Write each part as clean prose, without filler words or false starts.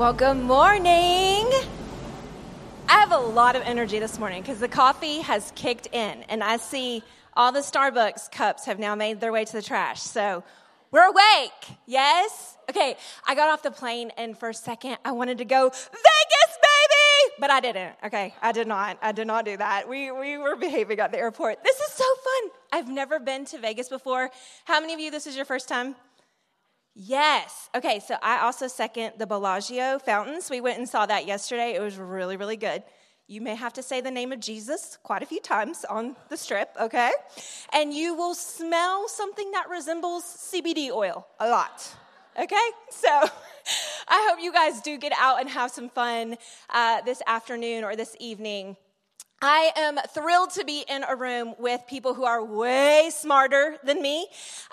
Well, good morning. I have a lot of energy this morning because the coffee has kicked in, and I see all the Starbucks cups have now made their way to the trash. So we're awake. Yes? Okay, I got off the plane, and for a second, I wanted to go, Vegas, baby! But I didn't. Okay, I did not do that. We were behaving at the airport. This is so fun. I've never been to Vegas before. How many of you, this is your first time? Yes. Okay, so I also second the Bellagio fountains. We went and saw that yesterday. It was really, really good. You may have to say the name of Jesus quite a few times on the strip, okay? And you will smell something that resembles CBD oil a lot, okay? So I hope you guys do get out and have some fun this afternoon or this evening. I am thrilled to be in a room with people who are way smarter than me.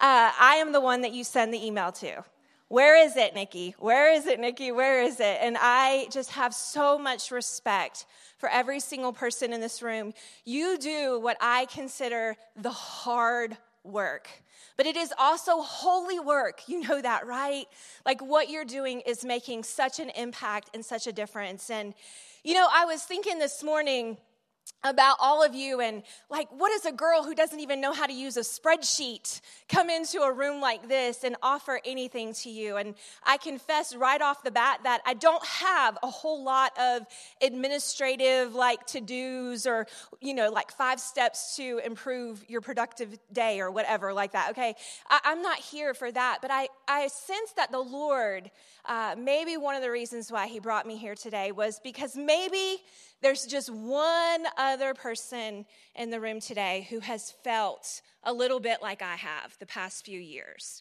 I am the one that you send the email to. Where is it, Nikki? Where is it, Nikki? Where is it? And I just have so much respect for every single person in this room. You do what I consider the hard work. But it is also holy work. You know that, right? Like what you're doing is making such an impact and such a difference. And, you know, I was thinking this morning about all of you and like, what does a girl who doesn't even know how to use a spreadsheet come into a room like this and offer anything to you? And I confess right off the bat that I don't have a whole lot of administrative like to-dos or, you know, like 5 steps to improve your productive day or whatever like that, okay? I'm not here for that, but I sense that the Lord, maybe one of the reasons why he brought me here today was because maybe there's just one other person in the room today who has felt a little bit like I have the past few years.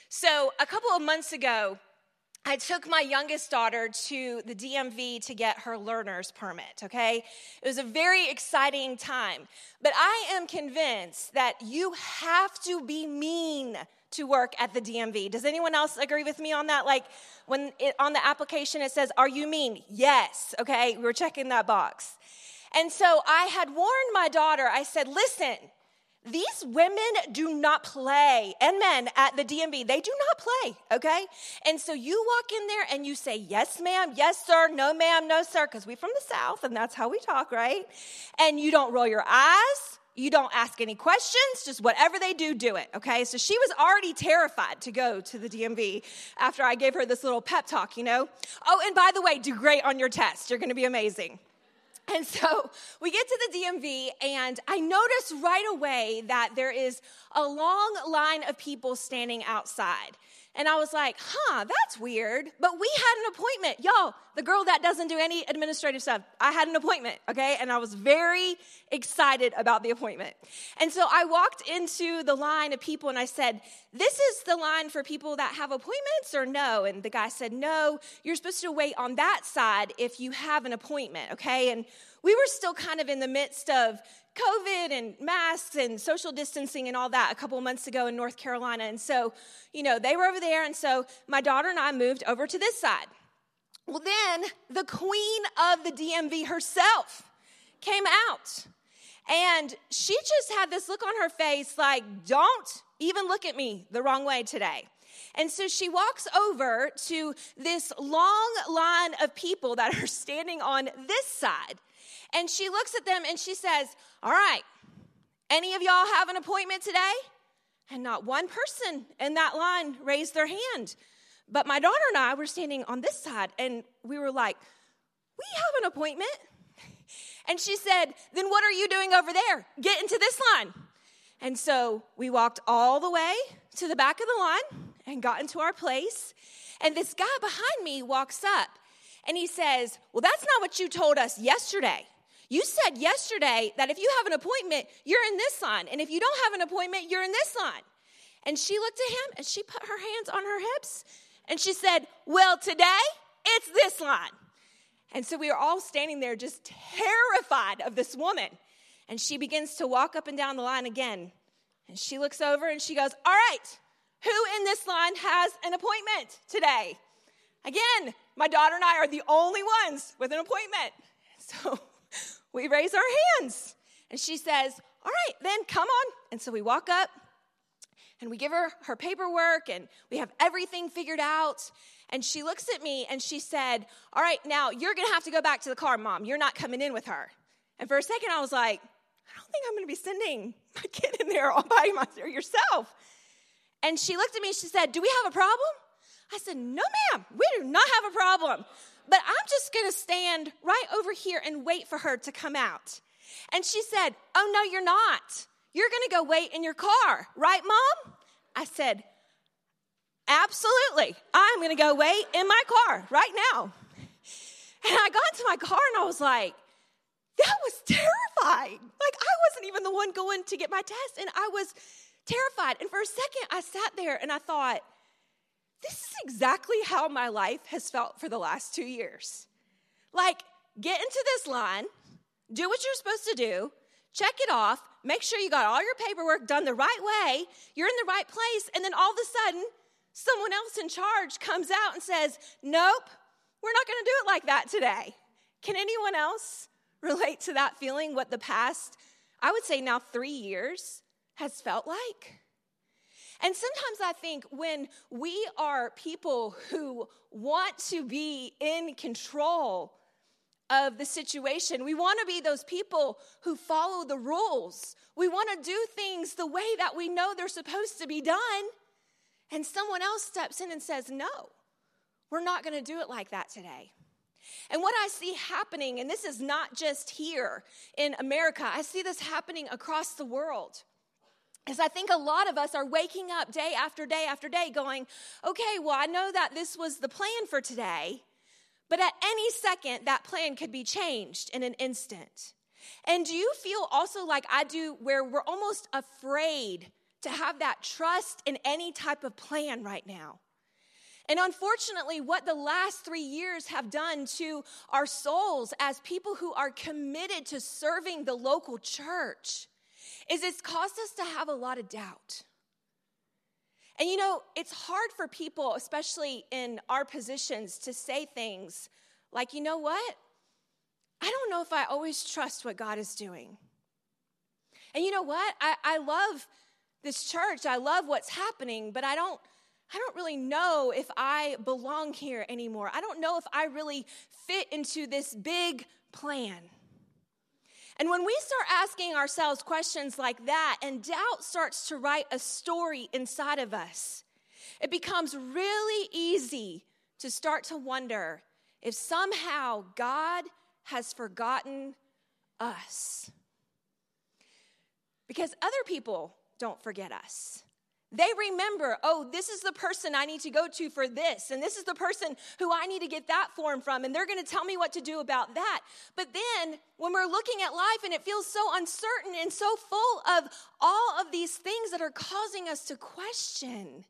So a couple of months ago, I took my youngest daughter to the DMV to get her learner's permit, okay? It was a very exciting time. But I am convinced that you have to be mean to work at the DMV. Does anyone else agree with me on that? Like when on the application it says, are you mean? Yes, okay? We're checking that box. And so I had warned my daughter, I said, listen, these women do not play, and men at the DMV, they do not play, okay? And so you walk in there and you say, yes, ma'am, yes, sir, no, ma'am, no, sir, because we're from the South, and that's how we talk, right? And you don't roll your eyes. You don't ask any questions, just whatever they do, do it, okay? So she was already terrified to go to the DMV after I gave her this little pep talk, you know? Oh, and by the way, do great on your test. You're going to be amazing. And so we get to the DMV, and I notice right away that there is a long line of people standing outside. And I was like, that's weird. But we had an appointment. Y'all, the girl that doesn't do any administrative stuff, I had an appointment, okay? And I was very excited about the appointment. And so I walked into the line of people and I said, this is the line for people that have appointments or no? And the guy said, no, you're supposed to wait on that side if you have an appointment, okay? And we were still kind of in the midst of COVID and masks and social distancing and all that a couple of months ago in North Carolina. And so, you know, they were over there. And so my daughter and I moved over to this side. Well, then the queen of the DMV herself came out. And she just had this look on her face like, don't even look at me the wrong way today. And so she walks over to this long line of people that are standing on this side. And she looks at them and she says, all right, any of y'all have an appointment today? And not one person in that line raised their hand. But my daughter and I were standing on this side and we were like, we have an appointment. And she said, then what are you doing over there? Get into this line. And so we walked all the way to the back of the line and got into our place. And this guy behind me walks up and he says, well, that's not what you told us yesterday. You said yesterday that if you have an appointment, you're in this line. And if you don't have an appointment, you're in this line. And she looked at him and she put her hands on her hips and she said, well, today it's this line. And so we were all standing there just terrified of this woman. And she begins to walk up and down the line again. And she looks over and she goes, all right, who in this line has an appointment today? Again, my daughter and I are the only ones with an appointment. So we raise our hands. And she says, all right, then come on. And so we walk up and we give her her paperwork and we have everything figured out. And she looks at me and she said, all right, now you're going to have to go back to the car, Mom. You're not coming in with her. And for a second, I was like, I don't think I'm going to be sending my kid in there all by yourself. And she looked at me and she said, do we have a problem? I said, no, ma'am, we do not have a problem. But I'm just going to stand right over here and wait for her to come out. And she said, oh, no, you're not. You're going to go wait in your car, right, Mom? I said, absolutely. I'm going to go wait in my car right now. And I got into my car and I was like, that was terrifying. Like, I wasn't even the one going to get my test, and I was terrified. And for a second, I sat there and I thought, this is exactly how my life has felt for the last 2 years. Like, get into this line, do what you're supposed to do, check it off, make sure you got all your paperwork done the right way, you're in the right place, and then all of a sudden, someone else in charge comes out and says, nope, we're not going to do it like that today. Can anyone else relate to that feeling, what the past, I would say now 3 years, has felt like? And sometimes I think when we are people who want to be in control of the situation, we want to be those people who follow the rules. We want to do things the way that we know they're supposed to be done. And someone else steps in and says, no, we're not going to do it like that today. And what I see happening, and this is not just here in America, I see this happening across the world, is I think a lot of us are waking up day after day after day going, okay, well, I know that this was the plan for today, but at any second, that plan could be changed in an instant. And do you feel also like I do, where we're almost afraid to have that trust in any type of plan right now? And unfortunately, what the last 3 years have done to our souls as people who are committed to serving the local church is it's caused us to have a lot of doubt. And you know, it's hard for people, especially in our positions, to say things like, you know what? I don't know if I always trust what God is doing. And you know what? I love this church. I love what's happening, but I don't really know if I belong here anymore. I don't know if I really fit into this big plan. And when we start asking ourselves questions like that, and doubt starts to write a story inside of us, it becomes really easy to start to wonder if somehow God has forgotten us. Because other people don't forget us. They remember, oh, this is the person I need to go to for this, and this is the person who I need to get that form from, and they're going to tell me what to do about that. But then when we're looking at life and it feels so uncertain and so full of all of these things that are causing us to question,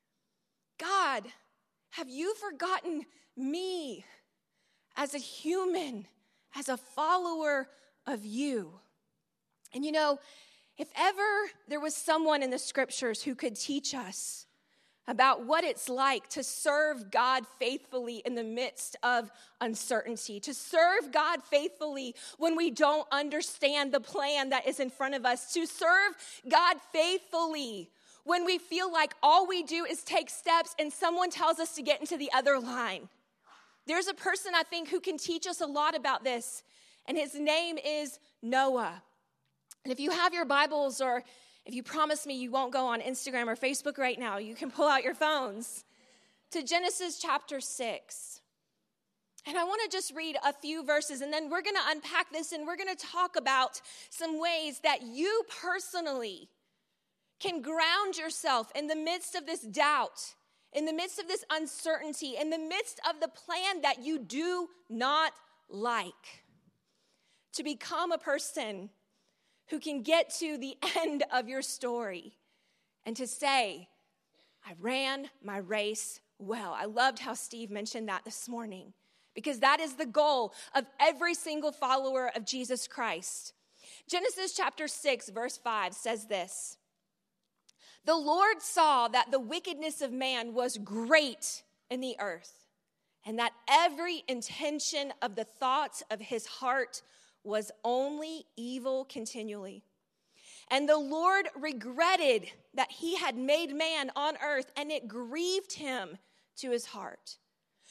God, have you forgotten me as a human, as a follower of you? And you know, if ever there was someone in the scriptures who could teach us about what it's like to serve God faithfully in the midst of uncertainty, to serve God faithfully when we don't understand the plan that is in front of us, to serve God faithfully when we feel like all we do is take steps and someone tells us to get into the other line. There's a person I think who can teach us a lot about this, and his name is Noah. And if you have your Bibles, or if you promise me you won't go on Instagram or Facebook right now, you can pull out your phones to Genesis chapter 6. And I want to just read a few verses, and then we're going to unpack this, and we're going to talk about some ways that you personally can ground yourself in the midst of this doubt, in the midst of this uncertainty, in the midst of the plan that you do not like, to become a person who can get to the end of your story and to say, I ran my race well. I loved how Steve mentioned that this morning, because that is the goal of every single follower of Jesus Christ. Genesis chapter 6, verse 5 says this: the Lord saw that the wickedness of man was great in the earth, and that every intention of the thoughts of his heart was only evil continually. And the Lord regretted that he had made man on earth, and it grieved him to his heart.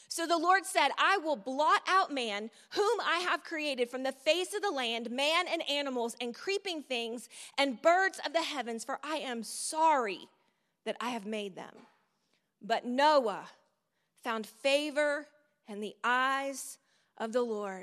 So the Lord said, I will blot out man, whom I have created from the face of the land, man and animals and creeping things and birds of the heavens, for I am sorry that I have made them. But Noah found favor in the eyes of the Lord.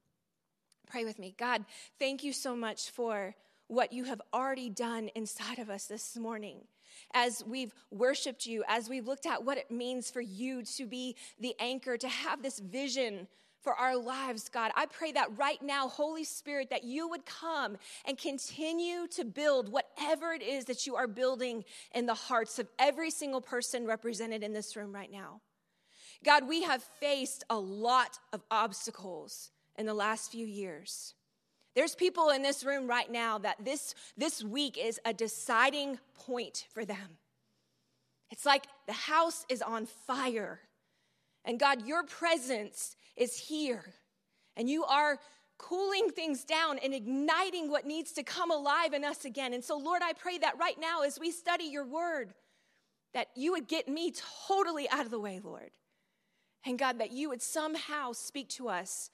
Pray with me. God, thank you so much for what you have already done inside of us this morning. As we've worshiped you, as we've looked at what it means for you to be the anchor, to have this vision for our lives, God, I pray that right now, Holy Spirit, that you would come and continue to build whatever it is that you are building in the hearts of every single person represented in this room right now. God, we have faced a lot of obstacles in the last few years. There's people in this room right now that this week is a deciding point for them. It's like the house is on fire. And God, your presence is here. And you are cooling things down and igniting what needs to come alive in us again. And so, Lord, I pray that right now as we study your word, that you would get me totally out of the way, Lord. And God, that you would somehow speak to us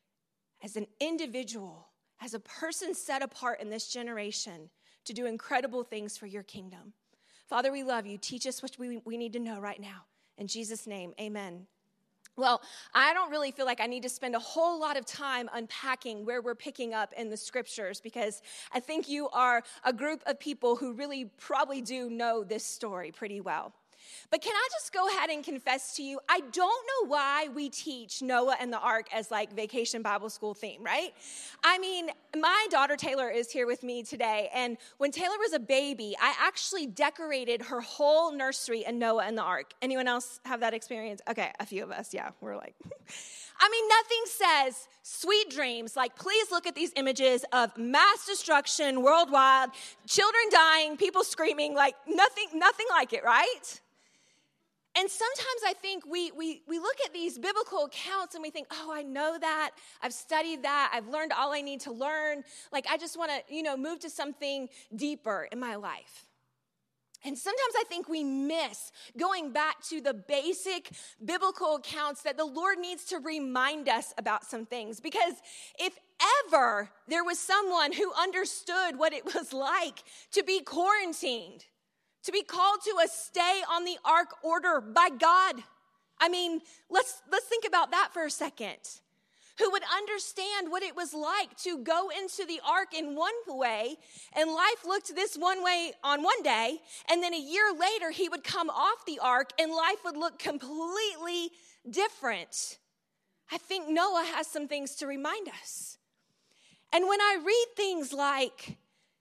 as an individual, as a person set apart in this generation to do incredible things for your kingdom. Father, we love you. Teach us what we need to know right now. In Jesus' name, amen. Well, I don't really feel like I need to spend a whole lot of time unpacking where we're picking up in the scriptures, because I think you are a group of people who really probably do know this story pretty well. But can I just go ahead and confess to you, I don't know why we teach Noah and the ark as like vacation Bible school theme, right? I mean, my daughter Taylor is here with me today, and when Taylor was a baby, I actually decorated her whole nursery in Noah and the ark. Anyone else have that experience? Okay, a few of us, yeah, we're like... I mean, nothing says sweet dreams like, please look at these images of mass destruction worldwide, children dying, people screaming, like nothing like it, right? And sometimes I think we look at these biblical accounts and we think, oh, I know that. I've studied that. I've learned all I need to learn. Like, I just want to, move to something deeper in my life. And sometimes I think we miss going back to the basic biblical accounts that the Lord needs to remind us about some things. Because if ever there was someone who understood what it was like to be quarantined, to be called to a stay on the ark order by God. I mean, let's think about that for a second. Who would understand what it was like to go into the ark in one way, and life looked this one way on one day, and then a year later he would come off the ark and life would look completely different. I think Noah has some things to remind us. And when I read things like,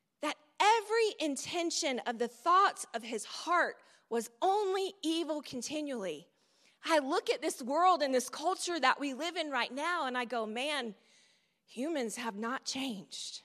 every intention of the thoughts of his heart was only evil continually, I look at this world and this culture that we live in right now, and I go, man, humans have not changed.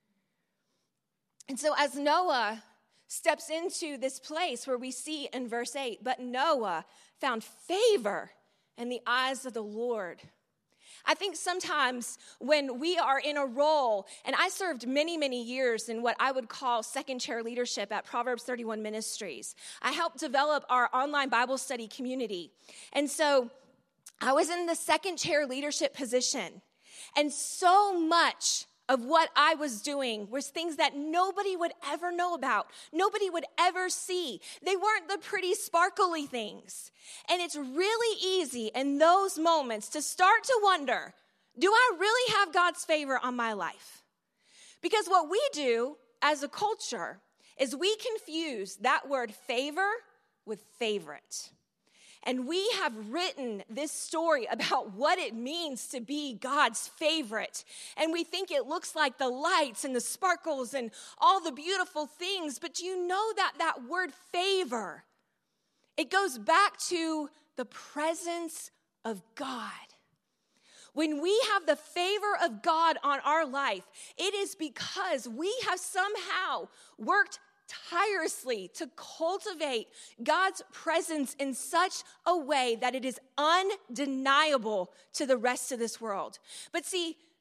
And so as Noah steps into this place where we see in verse 8, but Noah found favor in the eyes of the Lord. I think sometimes when we are in a role, and I served many, many years in what I would call second chair leadership at Proverbs 31 Ministries. I helped develop our online Bible study community. And so I was in the second chair leadership position. And so much of what I was doing was things that nobody would ever know about. Nobody would ever see. They weren't the pretty sparkly things. And it's really easy in those moments to start to wonder, do I really have God's favor on my life? Because what we do as a culture is we confuse that word favor with favorite. And we have written this story about what it means to be God's favorite. And we think it looks like the lights and the sparkles and all the beautiful things. But do you know that word favor, it goes back to the presence of God. When we have the favor of God on our life, it is because we have somehow worked tirelessly to cultivate God's presence in such a way that it is undeniable to the rest of this world. But see,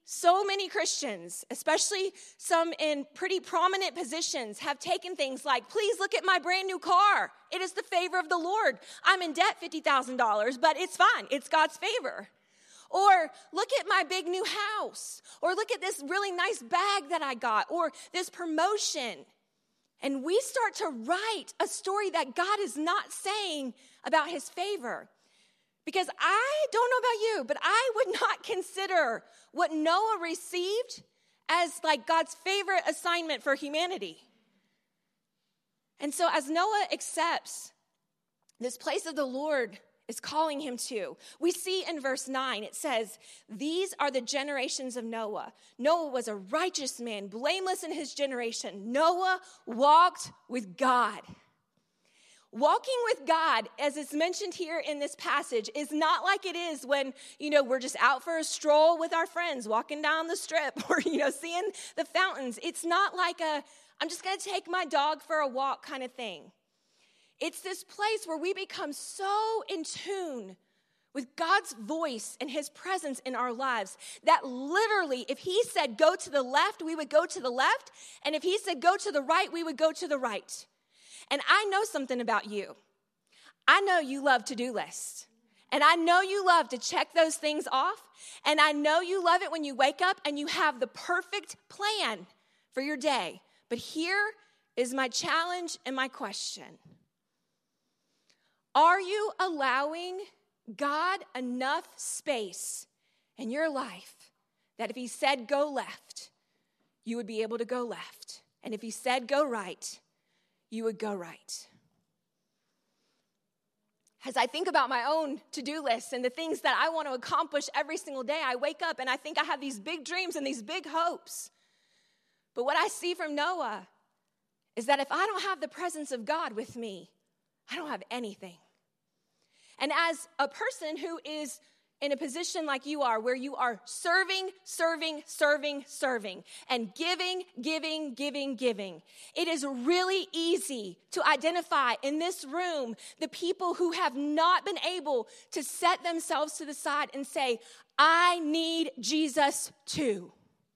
so many Christians, especially some in pretty prominent positions, have taken things like, please look at my brand new car. It is the favor of the Lord. I'm in debt $50,000, but it's fine. It's God's favor. Or look at my big new house. Or look at this really nice bag that I got. Or this promotion. And we start to write a story that God is not saying about his favor. Because I don't know about you, but I would not consider what Noah received as like God's favorite assignment for humanity. And so as Noah accepts this place of the Lord is calling him to, we see in verse 9, it says, these are the generations of Noah. Noah was a righteous man, blameless in his generation. Noah walked with God. Walking with God, as it's mentioned here in this passage, is not like it is when, we're just out for a stroll with our friends, walking down the strip or, seeing the fountains. It's not like I'm just going to take my dog for a walk kind of thing. It's this place where we become so in tune with God's voice and his presence in our lives that literally, if he said go to the left, we would go to the left. And if he said go to the right, we would go to the right. And I know something about you. I know you love to-do lists. And I know you love to check those things off. And I know you love it when you wake up and you have the perfect plan for your day. But here is my challenge and my question. Are you allowing God enough space in your life that if he said go left, you would be able to go left? And if he said go right, you would go right? As I think about my own to-do list and the things that I want to accomplish every single day, I wake up and I think I have these big dreams and these big hopes. But what I see from Noah is that if I don't have the presence of God with me, I don't have anything. And as a person who is in a position like you are, where you are serving, and giving, it is really easy to identify in this room the people who have not been able to set themselves to the side and say, I need Jesus too.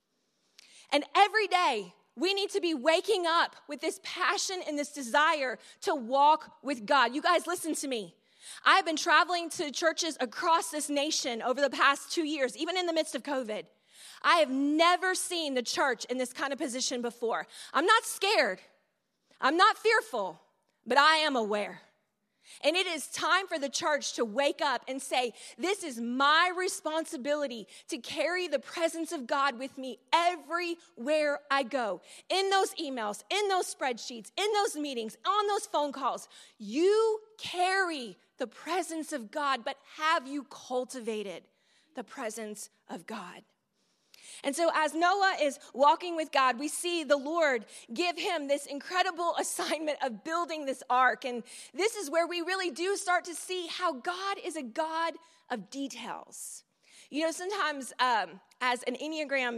And every day, we need to be waking up with this passion and this desire to walk with God. You guys, listen to me. I have been traveling to churches across this nation over the past 2 years, even in the midst of COVID. I have never seen the church in this kind of position before. I'm not scared. I'm not fearful, but I am aware. And it is time for the church to wake up and say, this is my responsibility to carry the presence of God with me everywhere I go. In those emails, in those spreadsheets, in those meetings, on those phone calls, you carry the presence of God, but have you cultivated the presence of God? And so as Noah is walking with God, we see the Lord give him this incredible assignment of building this ark. And this is where we really do start to see how God is a God of details. Sometimes as an Enneagram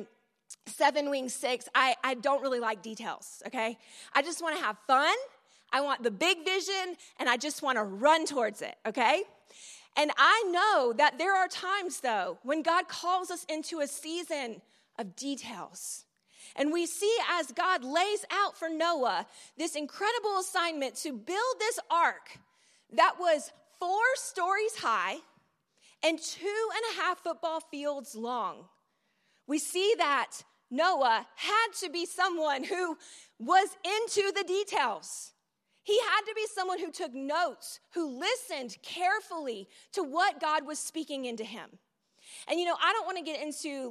7 wing 6, I don't really like details, okay? I just want to have fun. I want the big vision, and I just want to run towards it, okay? And I know that there are times, though, when God calls us into a season of details. And we see as God lays out for Noah this incredible assignment to build this ark that was 4 stories high and 2.5 football fields long. We see that Noah had to be someone who was into the details. He had to be someone who took notes, who listened carefully to what God was speaking into him. And I don't want to get into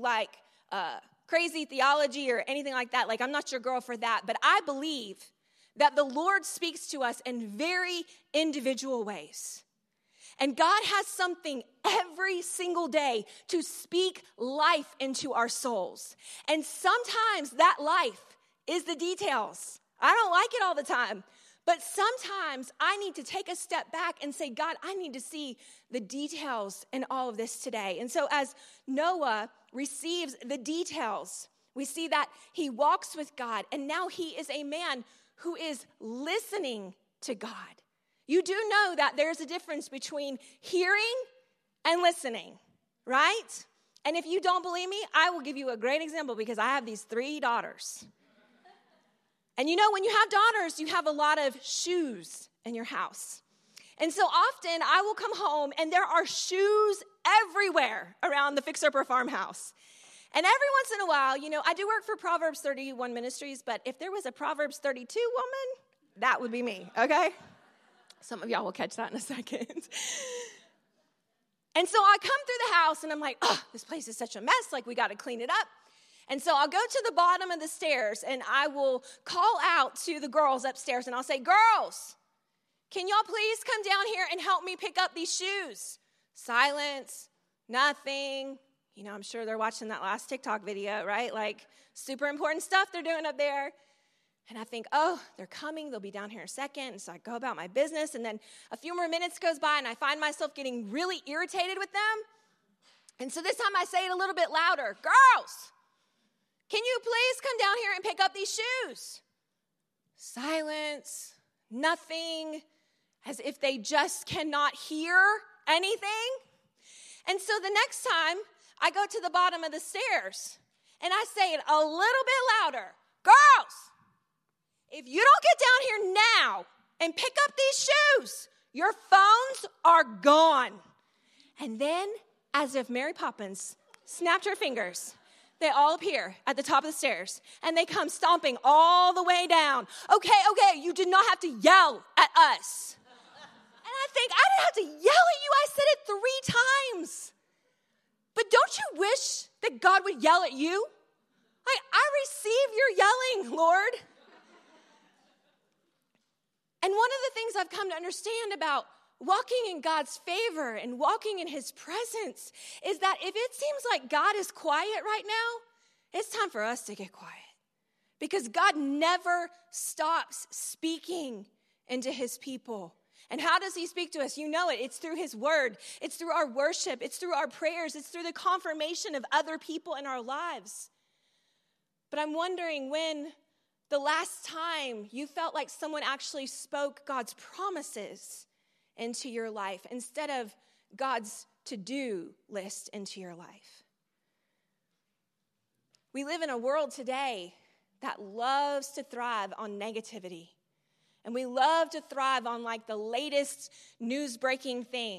crazy theology or anything like that. I'm not your girl for that. But I believe that the Lord speaks to us in very individual ways. And God has something every single day to speak life into our souls. And sometimes that life is the details. I don't like it all the time. But sometimes I need to take a step back and say, God, I need to see the details in all of this today. And so as Noah receives the details, we see that he walks with God, and now he is a man who is listening to God. You do know that there's a difference between hearing and listening, right? And if you don't believe me, I will give you a great example because I have these 3 daughters. And you know, when you have daughters, you have a lot of shoes in your house. And so often I will come home and there are shoes everywhere around the Fixer Upper farmhouse. And every once in a while, you know, I do work for Proverbs 31 Ministries, but if there was a Proverbs 32 woman, that would be me, okay? Some of y'all will catch that in a second. And so I come through the house and I'm like, oh, this place is such a mess, like we got to clean it up. And so I'll go to the bottom of the stairs and I will call out to the girls upstairs and I'll say, girls, can y'all please come down here and help me pick up these shoes? Silence, nothing. You know, I'm sure they're watching that last TikTok video, right? Like super important stuff they're doing up there. And I think, oh, they're coming. They'll be down here in a second. And so I go about my business. And then a few more minutes goes by and I find myself getting really irritated with them. And so this time I say it a little bit louder. Girls, can you please come down here and pick up these shoes? Silence, nothing, as if they just cannot hear anything. And so the next time I go to the bottom of the stairs and I say it a little bit louder. Girls, if you don't get down here now and pick up these shoes, your phones are gone. And then, as if Mary Poppins snapped her fingers, they all appear at the top of the stairs, and they come stomping all the way down. Okay, you did not have to yell at us. And I think, I didn't have to yell at you. I said it 3 times. But don't you wish that God would yell at you? I receive your yelling, Lord. And one of the things I've come to understand about walking in God's favor and walking in his presence is that if it seems like God is quiet right now, it's time for us to get quiet. Because God never stops speaking into his people. And how does he speak to us? You know it. It's through his word. It's through our worship. It's through our prayers. It's through the confirmation of other people in our lives. But I'm wondering when the last time you felt like someone actually spoke God's promises into your life instead of God's to-do list into your life. We live in a world today that loves to thrive on negativity. And we love to thrive on like the latest news-breaking thing.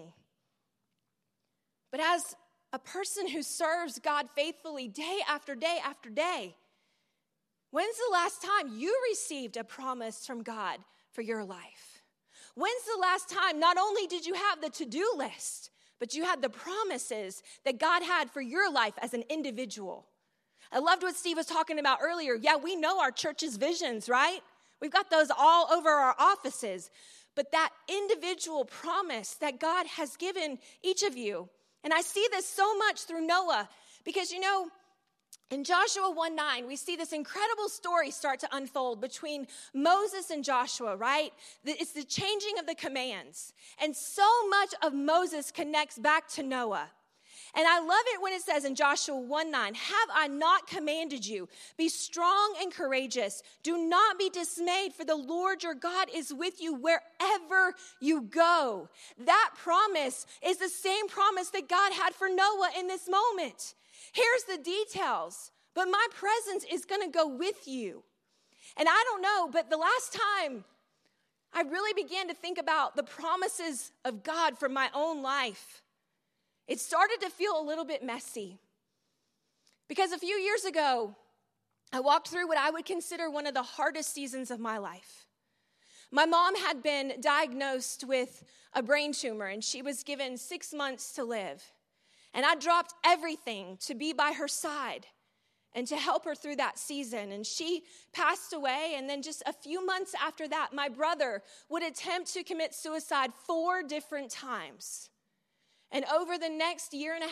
But as a person who serves God faithfully day after day after day, when's the last time you received a promise from God for your life? When's the last time not only did you have the to-do list, but you had the promises that God had for your life as an individual? I loved what Steve was talking about earlier. Yeah, we know our church's visions, right? We've got those all over our offices. But that individual promise that God has given each of you, and I see this so much through Noah, because you know, in Joshua 1:9, we see this incredible story start to unfold between Moses and Joshua, right? It's the changing of the commands. And so much of Moses connects back to Noah. And I love it when it says in Joshua 1:9, have I not commanded you? Be strong and courageous. Do not be dismayed, for the Lord your God is with you wherever you go. That promise is the same promise that God had for Noah in this moment. Here's the details, but my presence is going to go with you. And I don't know, but the last time I really began to think about the promises of God for my own life, it started to feel a little bit messy. Because a few years ago, I walked through what I would consider one of the hardest seasons of my life. My mom had been diagnosed with a brain tumor, and she was given 6 months to live. And I dropped everything to be by her side and to help her through that season. And she passed away, and then just a few months after that, my brother would attempt to commit suicide 4 different times. And over the next 1.5 years,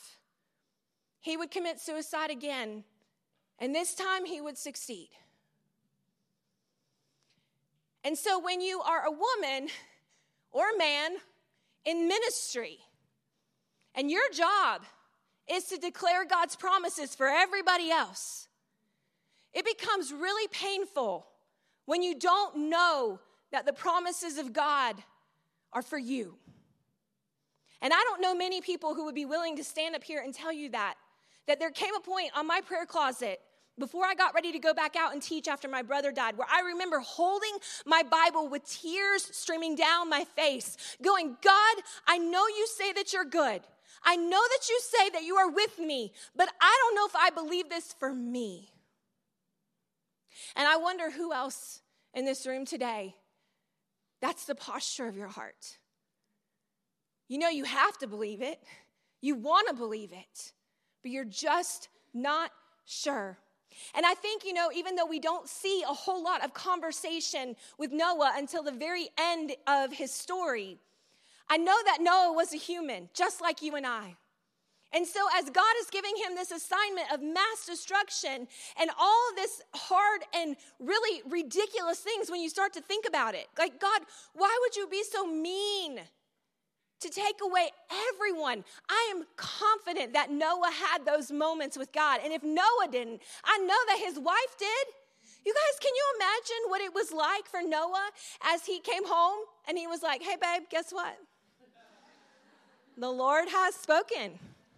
he would commit suicide again, and this time he would succeed. And so when you are a woman or a man in ministry, and your job is to declare God's promises for everybody else, it becomes really painful when you don't know that the promises of God are for you. And I don't know many people who would be willing to stand up here and tell you that there came a point on my prayer closet before I got ready to go back out and teach after my brother died, where I remember holding my Bible with tears streaming down my face, going, God, I know you say that you're good. I know that you say that you are with me, but I don't know if I believe this for me. And I wonder who else in this room today, that's the posture of your heart. You know you have to believe it. You want to believe it, but you're just not sure. And I think, even though we don't see a whole lot of conversation with Noah until the very end of his story, I know that Noah was a human, just like you and I. And so as God is giving him this assignment of mass destruction and all of this hard and really ridiculous things when you start to think about it, like, God, why would you be so mean to take away everyone? I am confident that Noah had those moments with God. And if Noah didn't, I know that his wife did. You guys, can you imagine what it was like for Noah as he came home and he was like, hey, babe, guess what? The Lord has spoken.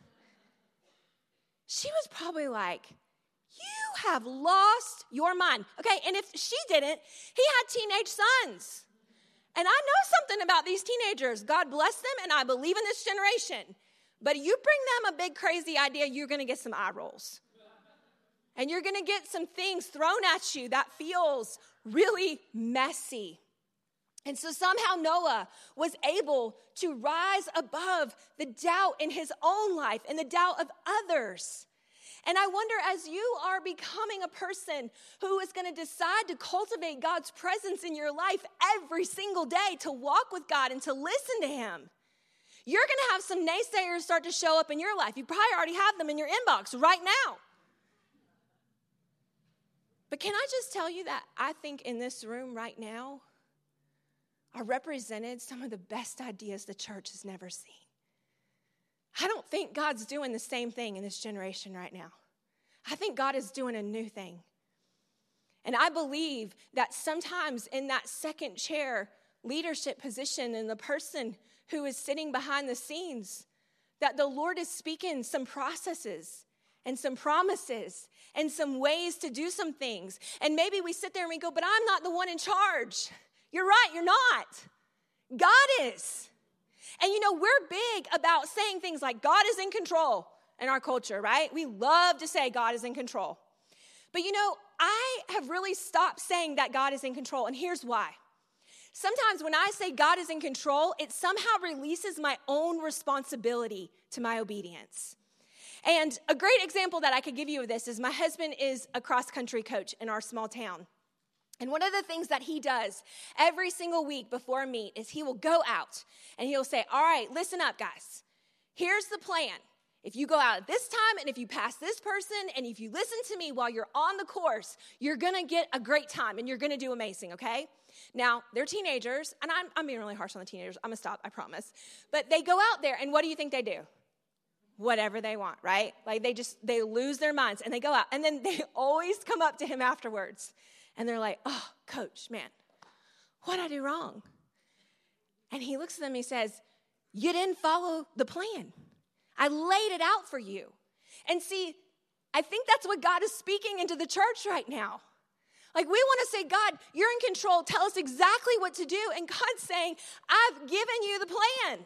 She was probably like, you have lost your mind. Okay, and if she didn't, he had teenage sons. And I know something about these teenagers. God bless them, and I believe in this generation. But you bring them a big crazy idea, you're going to get some eye rolls. And you're going to get some things thrown at you that feels really messy. And so somehow Noah was able to rise above the doubt in his own life and the doubt of others. And I wonder, as you are becoming a person who is going to decide to cultivate God's presence in your life every single day, to walk with God and to listen to him, you're going to have some naysayers start to show up in your life. You probably already have them in your inbox right now. But can I just tell you that I think in this room right now are represented some of the best ideas the church has never seen. I don't think God's doing the same thing in this generation right now. I think God is doing a new thing. And I believe that sometimes in that second chair leadership position and the person who is sitting behind the scenes, that the Lord is speaking some processes and some promises and some ways to do some things. And maybe we sit there and we go, but I'm not the one in charge. You're right, you're not. God is. And we're big about saying things like God is in control in our culture, right? We love to say God is in control. But I have really stopped saying that God is in control, and here's why. Sometimes when I say God is in control, it somehow releases my own responsibility to my obedience. And a great example that I could give you of this is my husband is a cross-country coach in our small town. And one of the things that he does every single week before a meet is he will go out and he'll say, all right, listen up, guys. Here's the plan. If you go out at this time and if you pass this person and if you listen to me while you're on the course, you're going to get a great time and you're going to do amazing, okay? Now, they're teenagers, and I'm being really harsh on the teenagers. I'm going to stop, I promise. But they go out there, and what do you think they do? Whatever they want, right? Like they lose their minds, and they go out. And then they always come up to him afterwards. And they're like, oh, coach, man, what'd I do wrong? And he looks at them and he says, you didn't follow the plan. I laid it out for you. And see, I think that's what God is speaking into the church right now. Like, we want to say, God, you're in control. Tell us exactly what to do. And God's saying, I've given you the plan.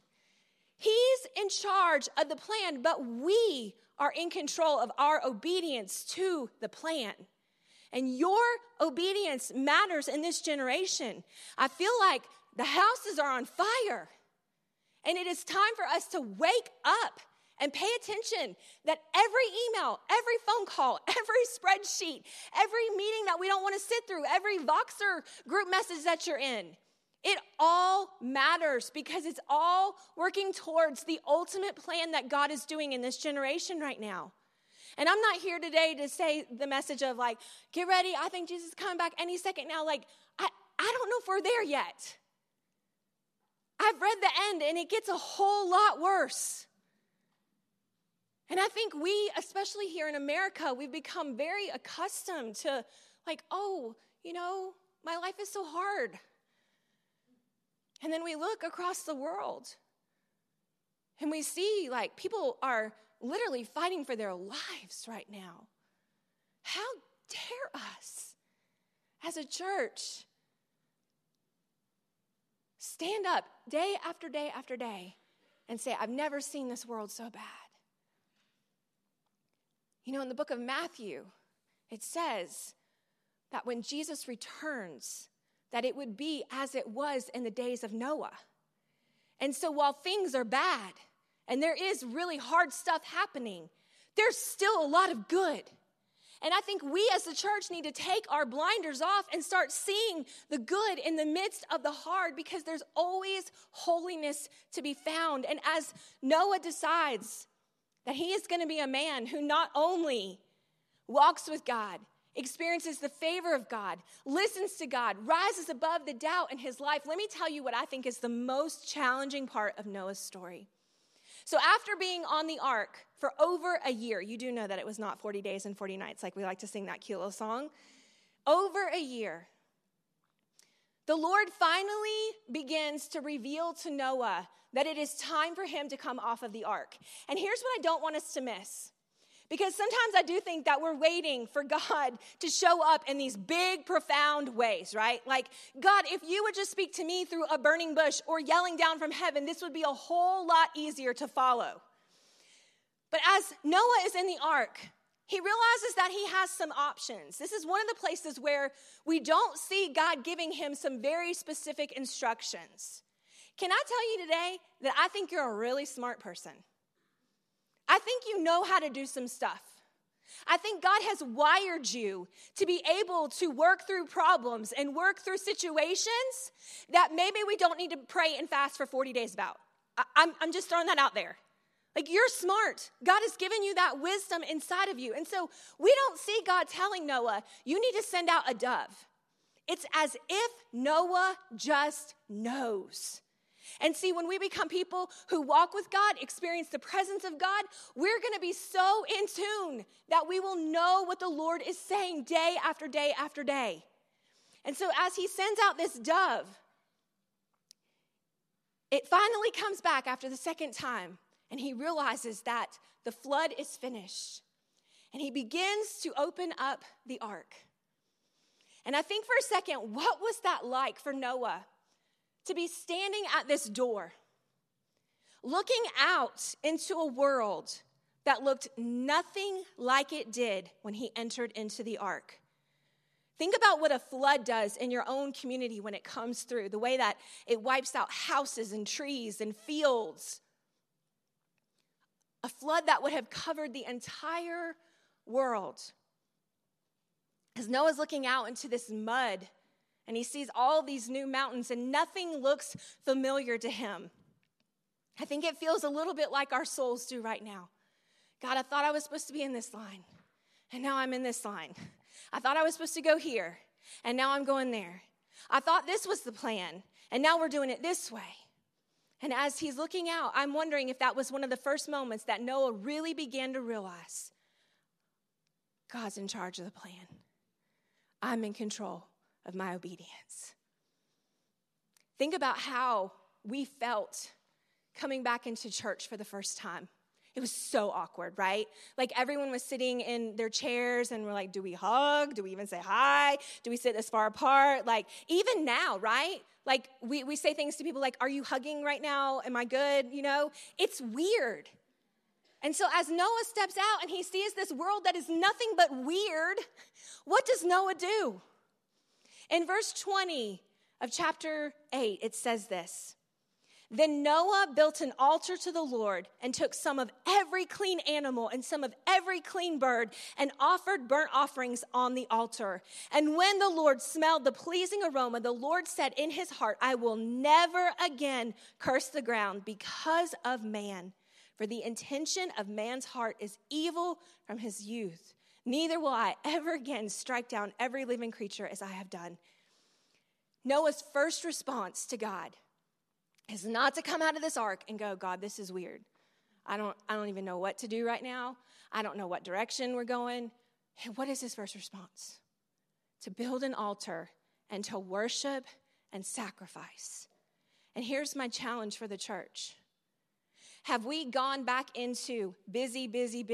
He's in charge of the plan, but we are in control of our obedience to the plan. And your obedience matters in this generation. I feel like the houses are on fire. And it is time for us to wake up and pay attention that every email, every phone call, every spreadsheet, every meeting that we don't want to sit through, every Voxer group message that you're in, it all matters because it's all working towards the ultimate plan that God is doing in this generation right now. And I'm not here today to say the message of like, get ready, I think Jesus is coming back any second now. Like, I don't know if we're there yet. I've read the end and it gets a whole lot worse. And I think we, especially here in America, we've become very accustomed to like, oh, my life is so hard. And then we look across the world And we see like people are literally fighting for their lives right now. How dare us as a church stand up day after day after day and say, I've never seen this world so bad. You know, in the book of Matthew, it says that when Jesus returns, that it would be as it was in the days of Noah. And so while things are bad and there is really hard stuff happening, there's still a lot of good. And I think we as the church need to take our blinders off and start seeing the good in the midst of the hard, because there's always holiness to be found. And as Noah decides that he is going to be a man who not only walks with God, experiences the favor of God, listens to God, rises above the doubt in his life, let me tell you what I think is the most challenging part of Noah's story. So after being on the ark for over a year, you do know that it was not 40 days and 40 nights like we like to sing that cute little song. Over a year, the Lord finally begins to reveal to Noah that it is time for him to come off of the ark. And here's what I don't want us to miss. Because sometimes I do think that we're waiting for God to show up in these big, profound ways, right? Like, God, if you would just speak to me through a burning bush or yelling down from heaven, this would be a whole lot easier to follow. But as Noah is in the ark, he realizes that he has some options. This is one of the places where we don't see God giving him some very specific instructions. Can I tell you today that I think you're a really smart person? I think you know how to do some stuff. I think God has wired you to be able to work through problems and work through situations that maybe we don't need to pray and fast for 40 days about. I'm just throwing that out there. Like, you're smart. God has given you that wisdom inside of you. And so we don't see God telling Noah, you need to send out a dove. It's as if Noah just knows. And see, when we become people who walk with God, experience the presence of God, we're going to be so in tune that we will know what the Lord is saying day after day after day. And so as he sends out this dove, it finally comes back after the second time, and he realizes that the flood is finished. And he begins to open up the ark. And I think for a second, what was that like for Noah? To be standing at this door, looking out into a world that looked nothing like it did when he entered into the ark. Think about what a flood does in your own community when it comes through, the way that it wipes out houses and trees and fields. A flood that would have covered the entire world. As Noah's looking out into this mud, and he sees all these new mountains, and nothing looks familiar to him. I think it feels a little bit like our souls do right now. God, I thought I was supposed to be in this line, and now I'm in this line. I thought I was supposed to go here, and now I'm going there. I thought this was the plan, and now we're doing it this way. And as he's looking out, I'm wondering if that was one of the first moments that Noah really began to realize, God's in charge of the plan. I'm in control of my obedience. Think about how we felt coming back into church for the first time. It was so awkward, right? Like, everyone was sitting in their chairs and we're like, do we hug? Do we even say hi? Do we sit this far apart? Like, even now, right? Like, we say things to people like, are you hugging right now? Am I good? You know, it's weird. And so as Noah steps out and he sees this world that is nothing but weird, what does Noah do? In verse 20 of chapter 8, it says this. Then Noah built an altar to the Lord and took some of every clean animal and some of every clean bird and offered burnt offerings on the altar. And when the Lord smelled the pleasing aroma, the Lord said in his heart, I will never again curse the ground because of man. For the intention of man's heart is evil from his youth. Neither will I ever again strike down every living creature as I have done. Noah's first response to God is not to come out of this ark and go, God, this is weird. I don't even know what to do right now. I don't know what direction we're going. And what is his first response? To build an altar and to worship and sacrifice. And here's my challenge for the church. have we gone back into busy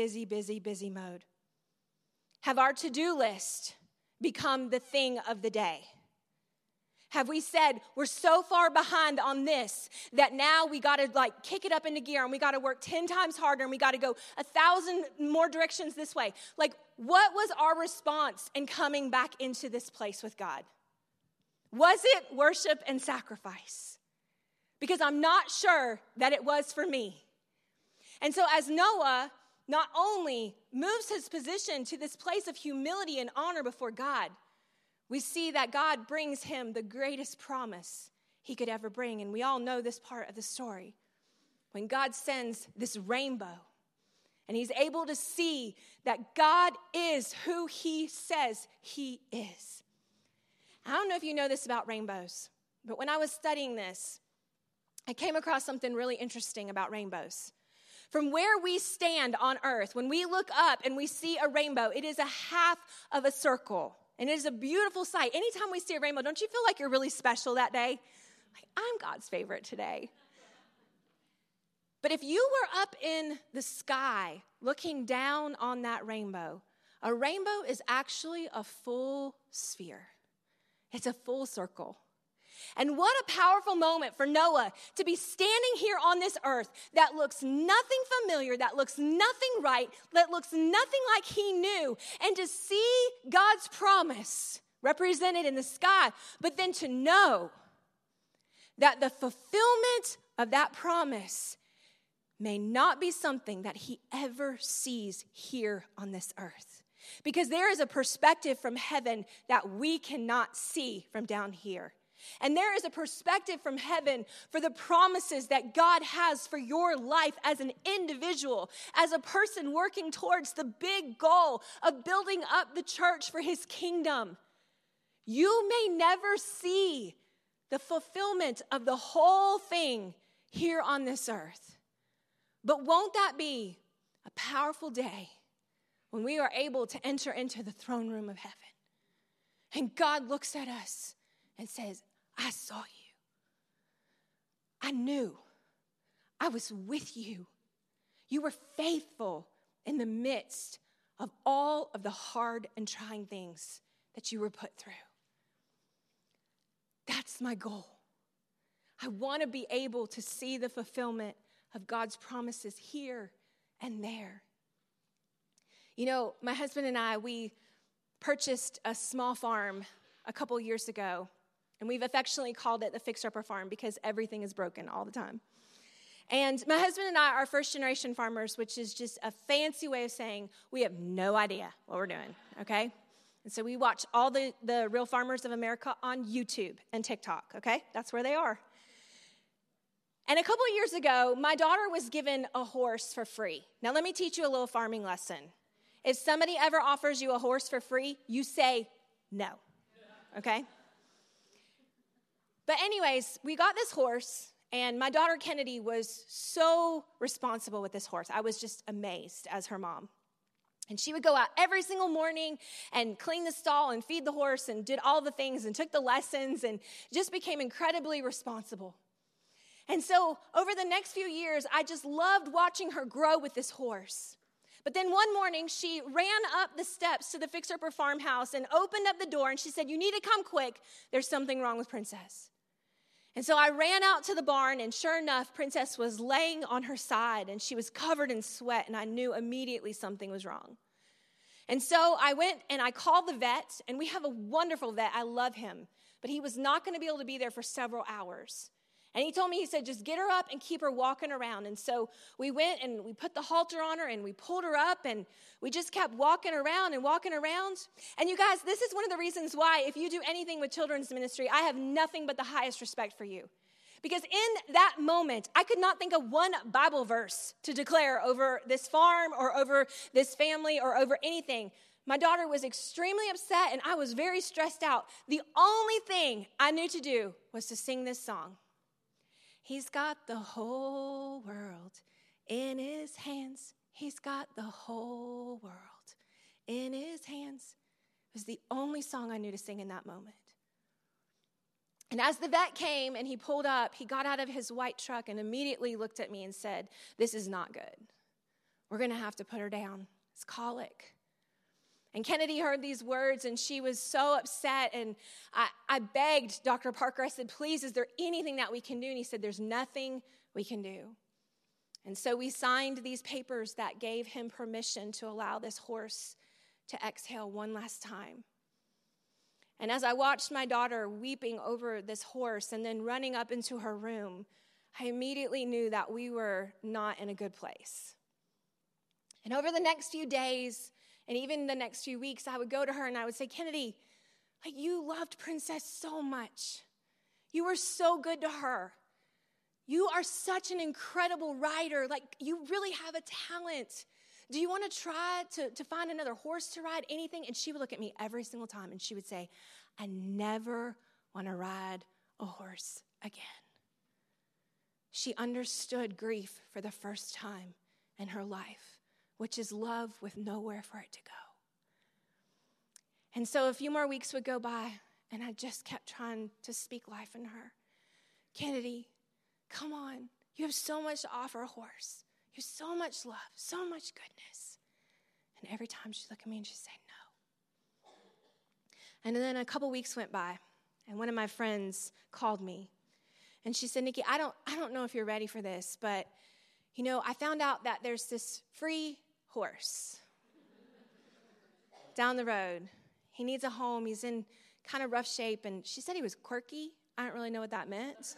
mode? Have our to-do list become the thing of the day? Have we said, we're so far behind on this that now we got to kick it up into gear and we got to work 10 times harder and we got to go 1,000 more directions this way? What was our response in coming back into this place with God? Was it worship and sacrifice? Because I'm not sure that it was for me. And so as Noah not only moves his position to this place of humility and honor before God, we see that God brings him the greatest promise he could ever bring. And we all know this part of the story. When God sends this rainbow, and he's able to see that God is who he says he is. I don't know if you know this about rainbows, but when I was studying this, I came across something really interesting about rainbows. From where we stand on earth, when we look up and we see a rainbow, it is a half of a circle. And it is a beautiful sight. Anytime we see a rainbow, don't you feel like you're really special that day? I'm God's favorite today. But if you were up in the sky looking down on that rainbow, a rainbow is actually a full sphere. It's a full circle. And what a powerful moment for Noah to be standing here on this earth that looks nothing familiar, that looks nothing right, that looks nothing like he knew, and to see God's promise represented in the sky, but then to know that the fulfillment of that promise may not be something that he ever sees here on this earth. Because there is a perspective from heaven that we cannot see from down here. And there is a perspective from heaven for the promises that God has for your life as an individual, as a person working towards the big goal of building up the church for his kingdom. You may never see the fulfillment of the whole thing here on this earth. But won't that be a powerful day when we are able to enter into the throne room of heaven? And God looks at us and says, I saw you. I knew. I was with you. You were faithful in the midst of all of the hard and trying things that you were put through. That's my goal. I want to be able to see the fulfillment of God's promises here and there. You know, my husband and I, we purchased a small farm a couple years ago, and we've affectionately called it the Fixer Upper Farm because everything is broken all the time. And my husband and I are first-generation farmers, which is just a fancy way of saying we have no idea what we're doing, okay? And so we watch all the Real Farmers of America on YouTube and TikTok, okay? That's where they are. And a couple of years ago, my daughter was given a horse for free. Now, let me teach you a little farming lesson. If somebody ever offers you a horse for free, you say no, okay? But anyways, we got this horse, and my daughter Kennedy was so responsible with this horse. I was just amazed as her mom. And she would go out every single morning and clean the stall and feed the horse and did all the things and took the lessons and just became incredibly responsible. And so over the next few years, I just loved watching her grow with this horse. But then one morning, she ran up the steps to the Fixer Upper farmhouse and opened up the door, and she said, "You need to come quick. There's something wrong with Princess." And so I ran out to the barn, and sure enough, Princess was laying on her side, and she was covered in sweat, and I knew immediately something was wrong. And so I went and I called the vet, and we have a wonderful vet. I love him. But he was not going to be able to be there for several hours. And he told me, he said, just get her up and keep her walking around. And so we went and we put the halter on her and we pulled her up and we just kept walking around and walking around. And you guys, this is one of the reasons why if you do anything with children's ministry, I have nothing but the highest respect for you. Because in that moment, I could not think of one Bible verse to declare over this farm or over this family or over anything. My daughter was extremely upset and I was very stressed out. The only thing I knew to do was to sing this song. He's got the whole world in his hands. He's got the whole world in his hands. It was the only song I knew to sing in that moment. And as the vet came and he pulled up, he got out of his white truck and immediately looked at me and said, "This is not good. We're going to have to put her down. It's colic." And Kennedy heard these words, and she was so upset. And I begged Dr. Parker, I said, "Please, is there anything that we can do?" And he said, "There's nothing we can do." And so we signed these papers that gave him permission to allow this horse to exhale one last time. And as I watched my daughter weeping over this horse and then running up into her room, I immediately knew that we were not in a good place. And over the next few days, and even the next few weeks, I would go to her and I would say, "Kennedy, like, you loved Princess so much. You were so good to her. You are such an incredible rider. Like, you really have a talent. Do you want to try to find another horse to ride, anything?" And she would look at me every single time and she would say, "I never want to ride a horse again." She understood grief for the first time in her life, which is love with nowhere for it to go. And so a few more weeks would go by, and I just kept trying to speak life in her. "Kennedy, come on. You have so much to offer a horse. You have so much love, so much goodness." And every time she'd look at me and she'd say, "No." And then a couple weeks went by, and one of my friends called me. And she said, "Nikki, I don't know if you're ready for this, but, I found out that there's this free horse down the road. He needs a home. He's in kind of rough shape." And she said he was quirky. I don't really know what that meant.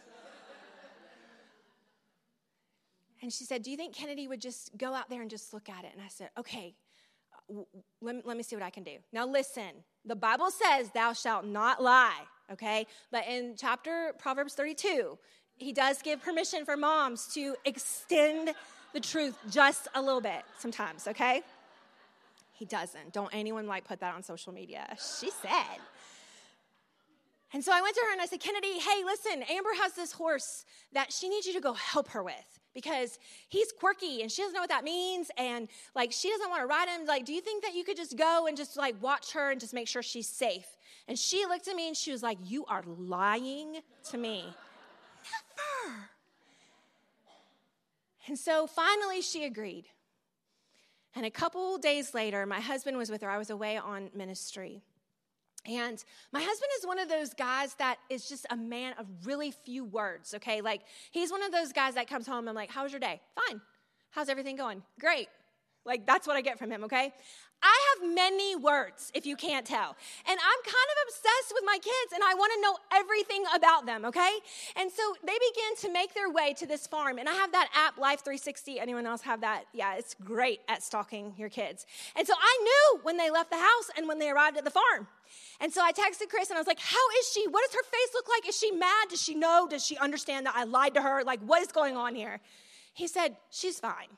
And she said, "Do you think Kennedy would just go out there and just look at it?" And I said, "Okay, let me see what I can do." Now listen, the Bible says thou shalt not lie, okay? But in Proverbs 32, he does give permission for moms to extend the truth just a little bit sometimes, okay? He doesn't. Don't anyone put that on social media. She said. And so I went to her and I said, "Kennedy, hey, listen, Amber has this horse that she needs you to go help her with, because he's quirky and she doesn't know what that means, and she doesn't want to ride him. Do you think that you could just go and just watch her and just make sure she's safe?" And she looked at me and she was like, "You are lying to me." Never. And so finally she agreed. And a couple days later, my husband was with her. I was away on ministry. And my husband is one of those guys that is just a man of really few words, okay? He's one of those guys that comes home and I'm like, "How was your day?" "Fine." "How's everything going?" "Great." That's what I get from him, okay? I have many words, if you can't tell. And I'm kind of obsessed with my kids, and I want to know everything about them, okay? And so they begin to make their way to this farm. And I have that app, Life 360. Anyone else have that? Yeah, it's great at stalking your kids. And so I knew when they left the house and when they arrived at the farm. And so I texted Chris, and I was like, "How is she? What does her face look like? Is she mad? Does she know? Does she understand that I lied to her? What is going on here?" He said, "She's fine."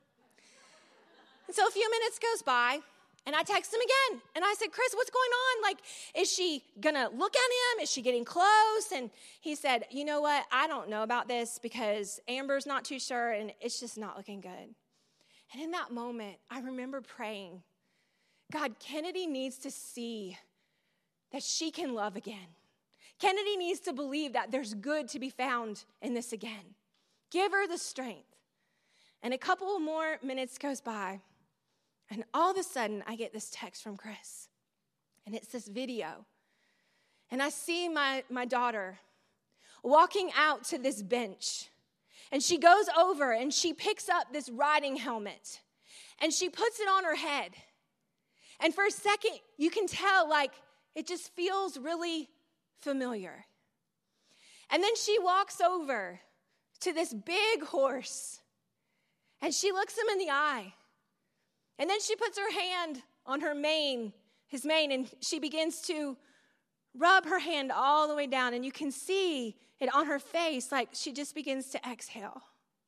And so a few minutes goes by, and I text him again. And I said, "Chris, what's going on? Is she going to look at him? Is she getting close?" And he said, "You know what? I don't know about this because Amber's not too sure, and it's just not looking good." And in that moment, I remember praying, "God, Kennedy needs to see that she can love again. Kennedy needs to believe that there's good to be found in this again. Give her the strength." And a couple more minutes goes by, and all of a sudden, I get this text from Chris. And it's this video. And I see my daughter walking out to this bench. And she goes over and she picks up this riding helmet. And she puts it on her head. And for a second, you can tell, it just feels really familiar. And then she walks over to this big horse. And she looks him in the eye. And then she puts her hand on his mane, and she begins to rub her hand all the way down. And you can see it on her face, she just begins to exhale.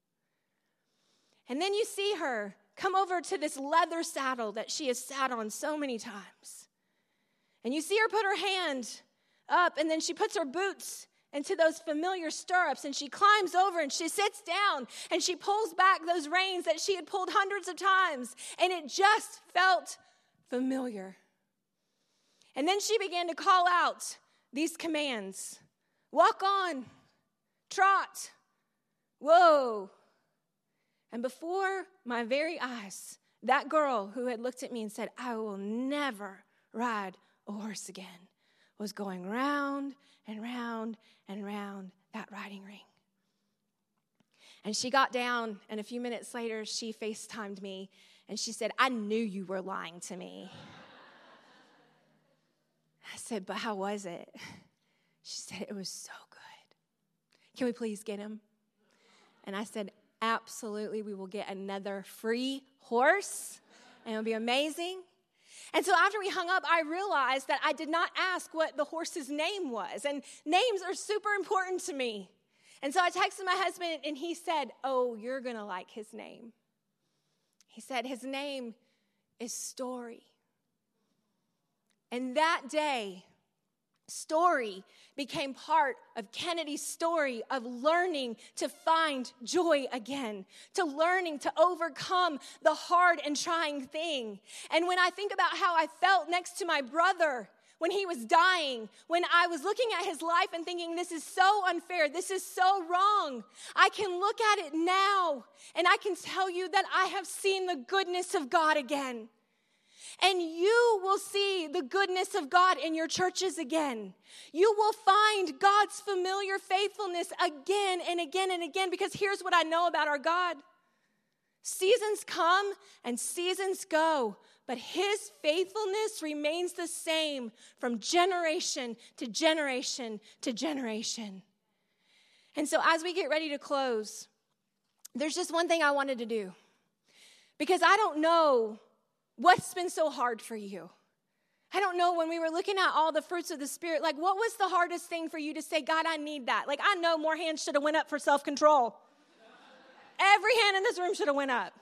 And then you see her come over to this leather saddle that she has sat on so many times. And you see her put her hand up, and then she puts her boots into those familiar stirrups, and she climbs over and she sits down and she pulls back those reins that she had pulled hundreds of times, and it just felt familiar. And then she began to call out these commands. walk on, trot, whoa. And before my very eyes, that girl who had looked at me and said, I will never ride a horse again, was going round and round and round that riding ring. And she got down, and a few minutes later, she FaceTimed me, and she said, I knew you were lying to me. I said, but how was it? She said, it was so good. Can we please get him? And I said, absolutely, we will get another free horse, and it'll be amazing. And so after we hung up, I realized that I did not ask what the horse's name was, and names are super important to me. And so I texted my husband, and he said, oh, you're going to like his name. He said, his name is Story. And that day, Story became part of Kennedy's story of learning to find joy again, to learning to overcome the hard and trying thing. And when I think about how I felt next to my brother when he was dying, when I was looking at his life and thinking, this is so unfair, this is so wrong, I can look at it now and I can tell you that I have seen the goodness of God again. And you will see the goodness of God in your churches again. You will find God's familiar faithfulness again and again and again, because here's what I know about our God. Seasons come and seasons go, but his faithfulness remains the same from generation to generation to generation. And so as we get ready to close, there's just one thing I wanted to do, because I don't know what's been so hard for you. I don't know, when we were looking at all the fruits of the Spirit, like what was the hardest thing for you to say, God, I need that? Like I know more hands should have went up for self-control. Every hand in this room should have went up.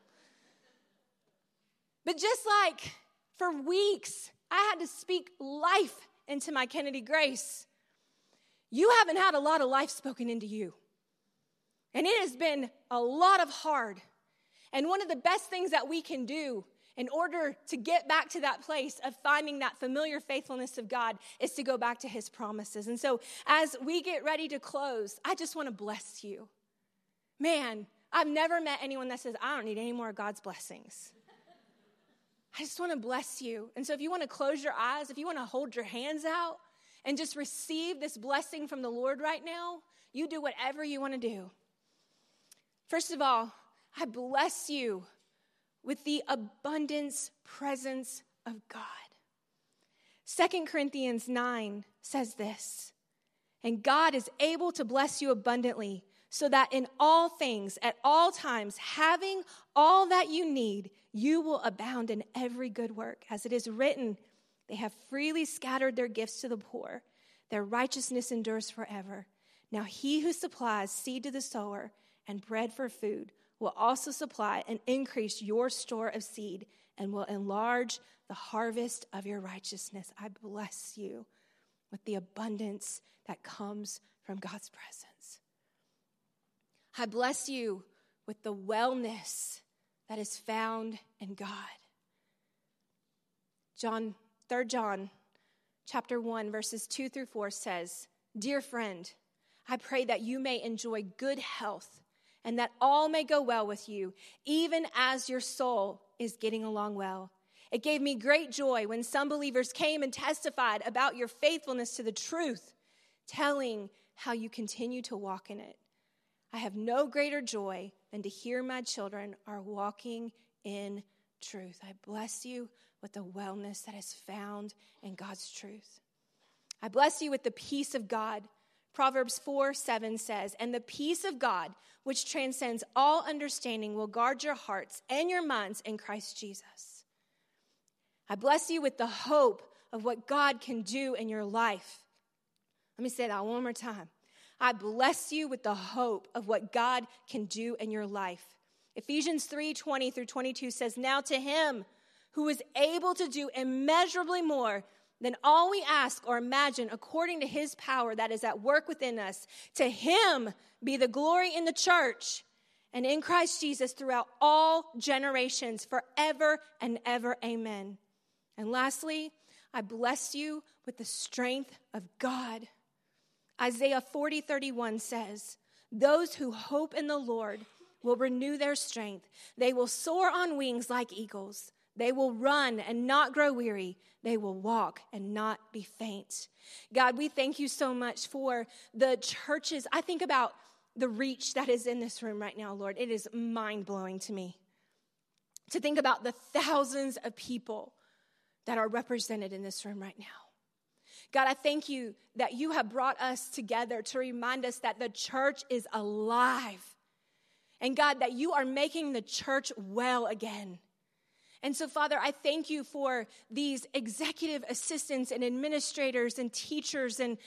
But just like for weeks, I had to speak life into my Kennedy Grace. You haven't had a lot of life spoken into you. And it has been a lot of hard. And one of the best things that we can do in order to get back to that place of finding that familiar faithfulness of God is to go back to his promises. And so as we get ready to close, I just want to bless you. Man, I've never met anyone that says, I don't need any more of God's blessings. I just want to bless you. And so if you want to close your eyes, if you want to hold your hands out and just receive this blessing from the Lord right now, you do whatever you want to do. First of all, I bless you with the abundance presence of God. 2 Corinthians 9 says this, and God is able to bless you abundantly, so that in all things, at all times, having all that you need, you will abound in every good work. As it is written, they have freely scattered their gifts to the poor. Their righteousness endures forever. Now he who supplies seed to the sower and bread for food will also supply and increase your store of seed and will enlarge the harvest of your righteousness. I bless you with the abundance that comes from God's presence. I bless you with the wellness that is found in God. 3 John chapter 1, verses 2 through 4 says, Dear friend, I pray that you may enjoy good health and that all may go well with you, even as your soul is getting along well. It gave me great joy when some believers came and testified about your faithfulness to the truth, telling how you continue to walk in it. I have no greater joy than to hear my children are walking in truth. I bless you with the wellness that is found in God's truth. I bless you with the peace of God. Proverbs 4:7 says, and the peace of God, which transcends all understanding, will guard your hearts and your minds in Christ Jesus. I bless you with the hope of what God can do in your life. Let me say that one more time. I bless you with the hope of what God can do in your life. Ephesians 3:20 through 22 says, now to him who is able to do immeasurably more than all we ask or imagine, according to his power that is at work within us, to him be the glory in the church and in Christ Jesus throughout all generations, forever and ever. Amen. And lastly, I bless you with the strength of God. Isaiah 40:31 says, those who hope in the Lord will renew their strength. They will soar on wings like eagles. They will run and not grow weary. They will walk and not be faint. God, we thank you so much for the churches. I think about the reach that is in this room right now, Lord. It is mind-blowing to me to think about the thousands of people that are represented in this room right now. God, I thank you that you have brought us together to remind us that the church is alive. And God, that you are making the church well again. And so, Father, I thank you for these executive assistants and administrators and teachers and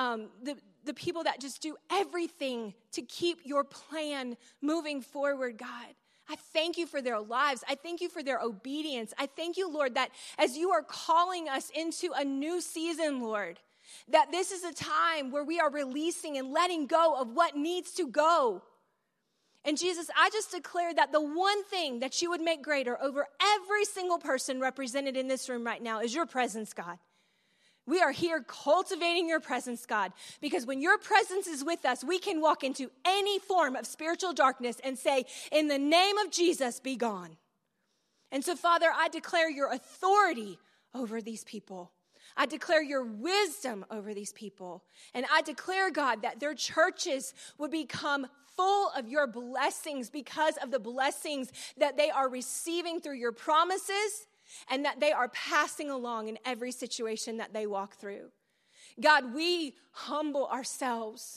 the people that just do everything to keep your plan moving forward, God. I thank you for their lives. I thank you for their obedience. I thank you, Lord, that as you are calling us into a new season, Lord, that this is a time where we are releasing and letting go of what needs to go. And Jesus, I just declare that the one thing that you would make greater over every single person represented in this room right now is your presence, God. We are here cultivating your presence, God, because when your presence is with us, we can walk into any form of spiritual darkness and say, in the name of Jesus, be gone. And so, Father, I declare your authority over these people. I declare your wisdom over these people. And I declare, God, that their churches would become full of your blessings because of the blessings that they are receiving through your promises and that they are passing along in every situation that they walk through. God, we humble ourselves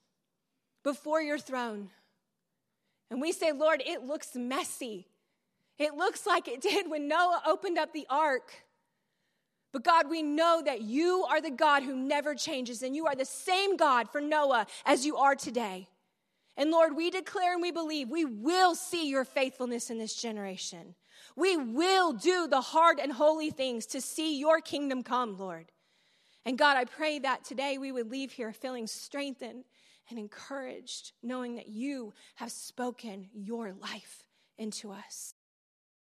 before your throne. And we say, Lord, it looks messy. It looks like it did when Noah opened up the ark. But God, we know that you are the God who never changes, and you are the same God for Noah as you are today. And Lord, we declare and we believe we will see your faithfulness in this generation. We will do the hard and holy things to see your kingdom come, Lord. And God, I pray that today we would leave here feeling strengthened and encouraged, knowing that you have spoken your life into us.